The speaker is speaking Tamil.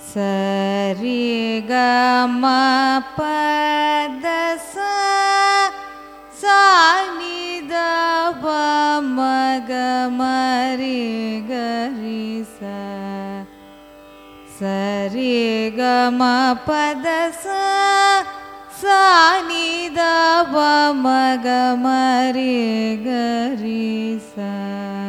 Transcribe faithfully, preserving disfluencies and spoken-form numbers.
சரி க ம பத ச சா நி த ப ம க ம ரி க ரி ச. சரி க ம பத ச சா நி த ப ம க ம ரி க ரி ச.